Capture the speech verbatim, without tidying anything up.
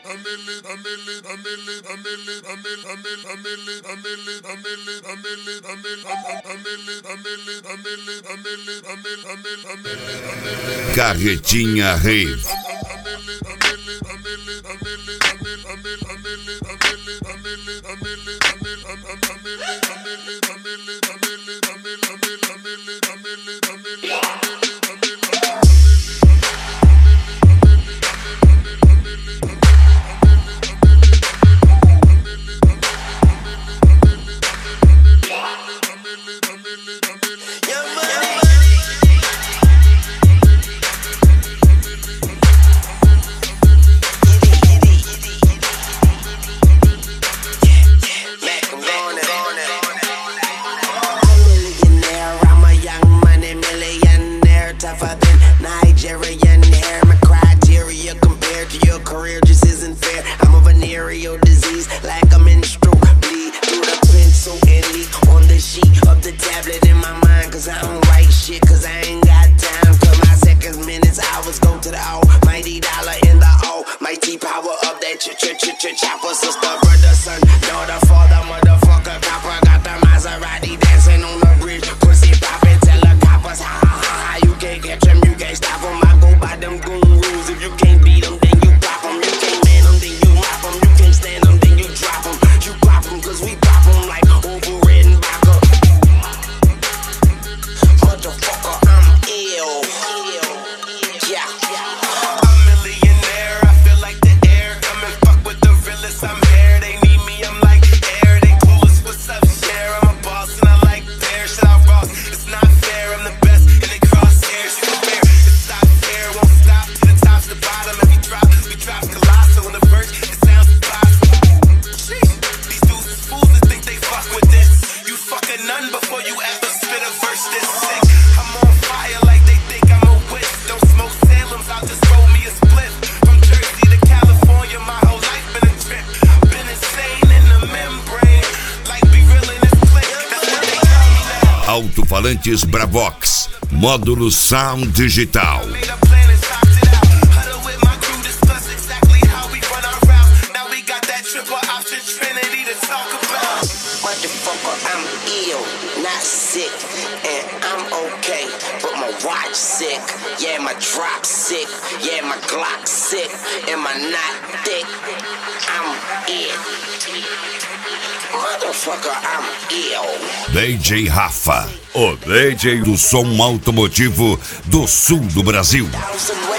Carretinha Rave. Tougher than Nigerian hair. My criteria compared to your career just isn't fair. I'm a venereal disease, like a menstrual bleed through the pencil and leak on the sheet of the tablet in my mind. Cause I don't write shit, cause I ain't got time. Cause my seconds, minutes, hours go to the almighty dollar in the almighty power of that ch ch ch ch chopper. Sister, brother, son, daughter, father, motherfucker, copper. Got the Maserati dancing on the bridge. Pussy poppin', tell the coppers, ha ha ha. You can't catch them, you can't stop them. I go by them goon rules. If you can't beat them, then you pop them. You can't man them, then you mop them. You can't stand them, then you drop them. You pop them, cause we pop them like over red and vodka. Motherfucker, I'm ill. Yeah. I'm a millionaire, I feel like the air. Come and fuck with the realest, I'm here. They need me, I'm like air. They clueless, what's up, share? I'm a boss and I like bear. Shit, I rock, it's not fair, I'm the best. And they crosshairs, you compare. It's not fair, won't stop to the top, to the bottom. Every drop, we drop colossal in the verse. It sounds impossible. Sheesh, these dudes is fools that think they fuck with this. You fucking none before you ever spit a verse this sick. I'm on fire like they think I'm a witch. Don't smoke Salem's, I'll just roll me a split. From Jersey to California, my whole life been a trip. Been insane in the membrane. Like be real in this place. That's what they call me now. Alto-falantes Bravox, módulo Sound Digital. Made a plan and stopped it out. Huddle with my crew, discuss exactly how we run our route. Now we got that triple option trinity to talk about. Motherfucker, I'm ill, not sick, and I'm okay, but my watch sick. Yeah, my drop sick. Yeah, my Glock sick, and my knot thick. I'm ill. Motherfucker, I'm ill. D J Rafa, o D J do som automotivo do sul do Brasil. Thousand